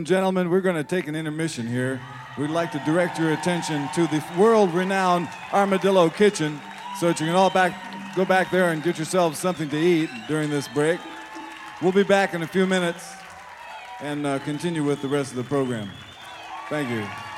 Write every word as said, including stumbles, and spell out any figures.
gentlemen, we're going to take an intermission here. We'd like to direct your attention to the world-renowned Armadillo Kitchen so that you can all back, go back there and get yourselves something to eat during this break. We'll be back in a few minutes and uh, continue with the rest of the program. Thank you.